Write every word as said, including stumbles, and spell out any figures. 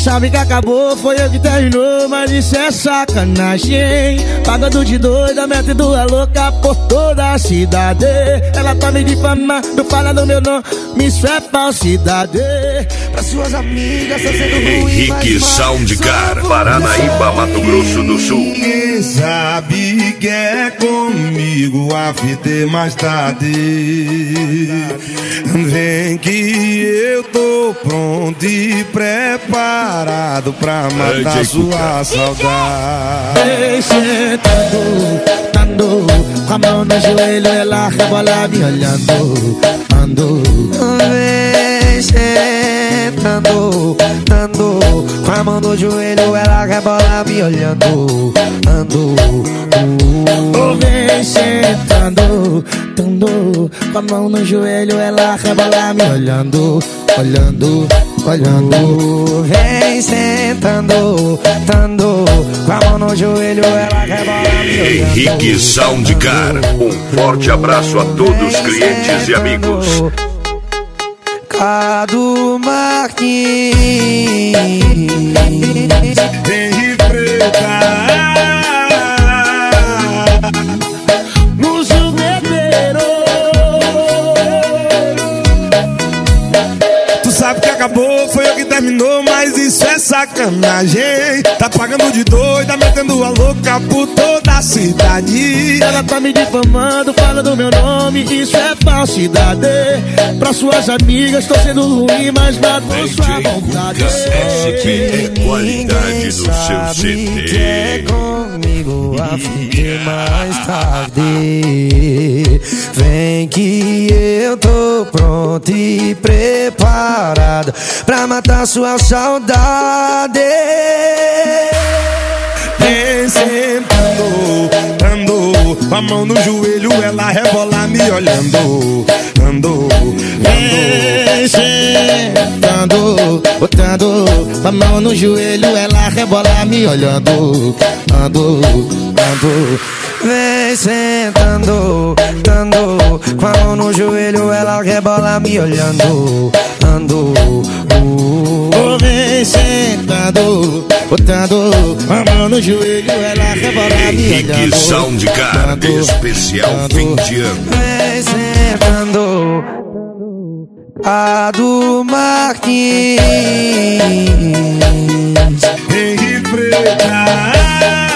sabe que acabou, foi eu que terminou, mas isso é sacanagem. Pagando de doida, metendo a louca por toda a cidade. Ela tá me difamando, falando meu nome, isso é falsidade. Pra suas amigas, tá sendo ruim. Henrique Soundcar, Paranaíba, Mato Grosso do Sul. Quem sabe que é comigo, a fita é mais tarde. Vem que eu tô pronto e preparado pra matar Ai, sua saudade. Vem sentando, dando, com a mão no joelho, ela rebola me olhando, ando. Vem sentando, dando, com a mão no joelho, ela rebola me olhando, ando. Uh. Vem sentando, dando, com a mão no joelho, ela rebola me olhando, olhando, olhando. Vem sentando, dando, com a mão no joelho, ela rebola me olhando. Henrique Soundcar, um forte abraço a todos os clientes e amigos. Cadu Marquinhos, Vem preta no jugueteiro. Tu sabe que acabou, foi eu que terminou, mas isso é sacanagem. Tá pagando de doida, metendo a louca por toda a cidade. Ela tá me difamando, falando meu nome, isso é falsidade. Pra suas amigas, tô sendo ruim, mas matou sua vontade. S P é qualidade do seu C D. Que é comigo, a fim mais tarde. Vem que eu tô pronto e preparado pra matar sua saudade. Vem sentando, andou, com a mão no joelho, ela rebola me olhando, andou, Vem sentando, botando a mão no joelho, ela rebola me olhando, ando, ando. Vem sentando, dando, com a mão no joelho, ela rebola me olhando, ando. Uh. Vem sentando, botando a mão no joelho, ela rebola me olhando. Henrique Soundcar, especial fim de ano. Vem sentando, a do Marquinhos. Vem preta